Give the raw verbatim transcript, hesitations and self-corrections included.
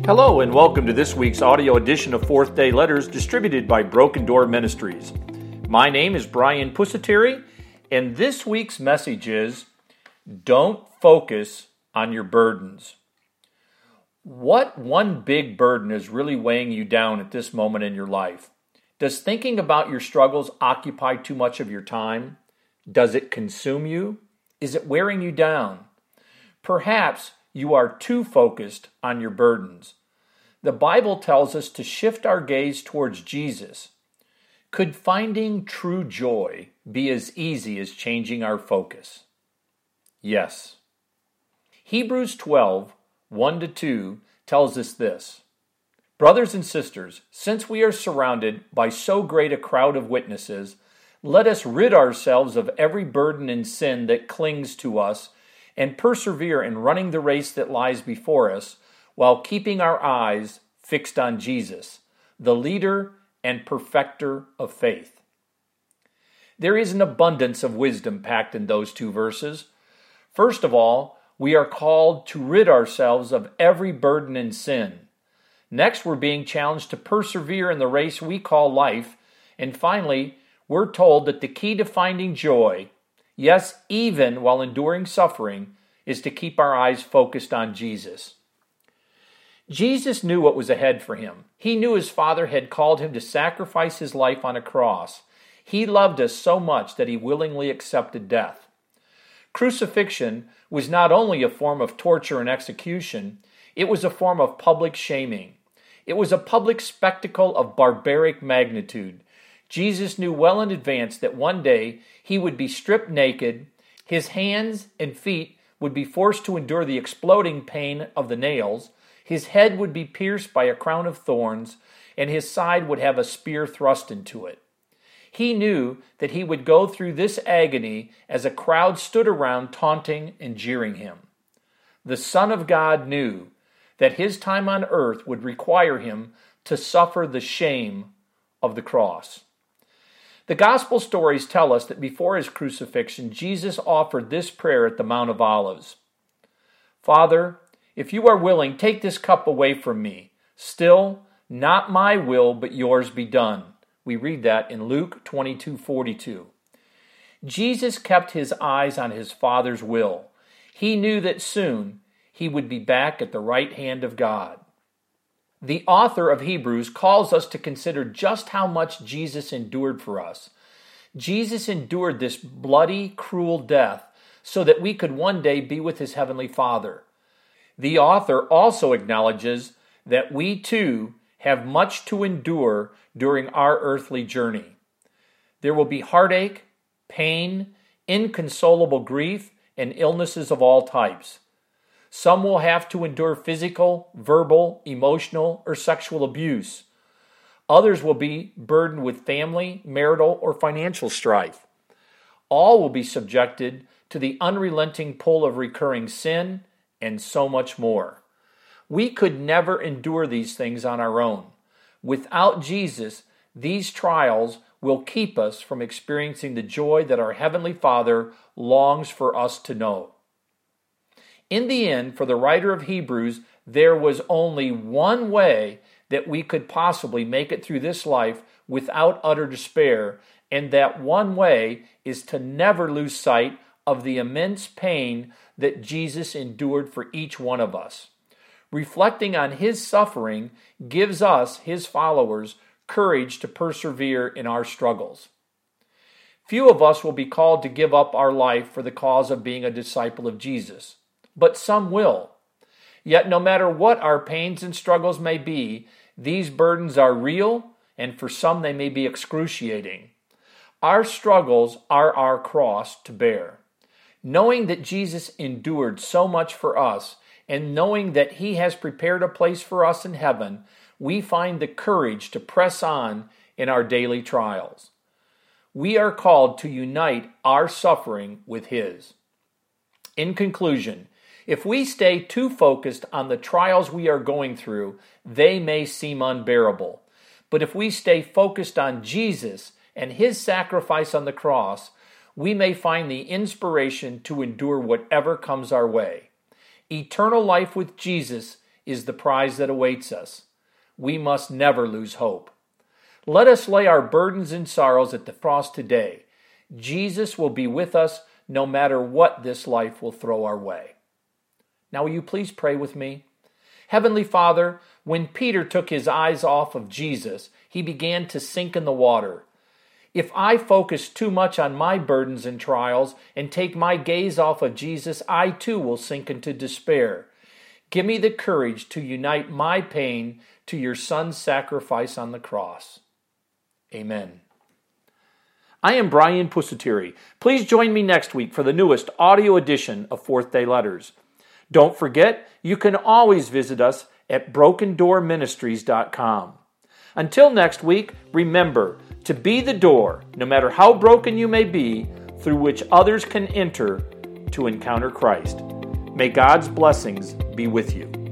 Hello and welcome to this week's audio edition of Fourth Day Letters distributed by Broken Door Ministries. My name is Brian Pusateri, and this week's message is, don't focus on your burdens. What one big burden is really weighing you down at this moment in your life? Does thinking about your struggles occupy too much of your time? Does it consume you? Is it wearing you down? Perhaps you are too focused on your burdens. The Bible tells us to shift our gaze towards Jesus. Could finding true joy be as easy as changing our focus? Yes. Hebrews twelve, one to two tells us this. Brothers and sisters, since we are surrounded by so great a crowd of witnesses, let us rid ourselves of every burden and sin that clings to us and persevere in running the race that lies before us while keeping our eyes fixed on Jesus, the leader and perfecter of faith. There is an abundance of wisdom packed in those two verses. First of all, we are called to rid ourselves of every burden and sin. Next, we're being challenged to persevere in the race we call life. And finally, we're told that the key to finding joy, yes, even while enduring suffering, is to keep our eyes focused on Jesus. Jesus knew what was ahead for him. He knew his Father had called him to sacrifice his life on a cross. He loved us so much that he willingly accepted death. Crucifixion was not only a form of torture and execution, it was a form of public shaming. It was a public spectacle of barbaric magnitude. Jesus knew well in advance that one day he would be stripped naked, his hands and feet would be forced to endure the exploding pain of the nails, his head would be pierced by a crown of thorns, and his side would have a spear thrust into it. He knew that he would go through this agony as a crowd stood around taunting and jeering him. The Son of God knew that his time on earth would require him to suffer the shame of the cross. The gospel stories tell us that before his crucifixion, Jesus offered this prayer at the Mount of Olives. Father, if you are willing, take this cup away from me. Still, not my will, but yours be done. We read that in Luke twenty-two forty-two. Jesus kept his eyes on his Father's will. He knew that soon he would be back at the right hand of God. The author of Hebrews calls us to consider just how much Jesus endured for us. Jesus endured this bloody, cruel death so that we could one day be with his heavenly Father. The author also acknowledges that we too have much to endure during our earthly journey. There will be heartache, pain, inconsolable grief, and illnesses of all types. Some will have to endure physical, verbal, emotional, or sexual abuse. Others will be burdened with family, marital, or financial strife. All will be subjected to the unrelenting pull of recurring sin, and so much more. We could never endure these things on our own. Without Jesus, these trials will keep us from experiencing the joy that our Heavenly Father longs for us to know. In the end, for the writer of Hebrews, there was only one way that we could possibly make it through this life without utter despair, and that one way is to never lose sight of the immense pain that Jesus endured for each one of us. Reflecting on his suffering gives us, his followers, courage to persevere in our struggles. Few of us will be called to give up our life for the cause of being a disciple of Jesus, but some will. Yet no matter what our pains and struggles may be, these burdens are real, and for some they may be excruciating. Our struggles are our cross to bear. Knowing that Jesus endured so much for us, and knowing that he has prepared a place for us in heaven, we find the courage to press on in our daily trials. We are called to unite our suffering with his. In conclusion, if we stay too focused on the trials we are going through, they may seem unbearable. But if we stay focused on Jesus and his sacrifice on the cross, we may find the inspiration to endure whatever comes our way. Eternal life with Jesus is the prize that awaits us. We must never lose hope. Let us lay our burdens and sorrows at the cross today. Jesus will be with us no matter what this life will throw our way. Now, will you please pray with me? Heavenly Father, when Peter took his eyes off of Jesus, he began to sink in the water. If I focus too much on my burdens and trials and take my gaze off of Jesus, I too will sink into despair. Give me the courage to unite my pain to your Son's sacrifice on the cross. Amen. I am Brian Pusateri. Please join me next week for the newest audio edition of Fourth Day Letters. Don't forget, you can always visit us at broken door ministries dot com. Until next week, remember to be the door, no matter how broken you may be, through which others can enter to encounter Christ. May God's blessings be with you.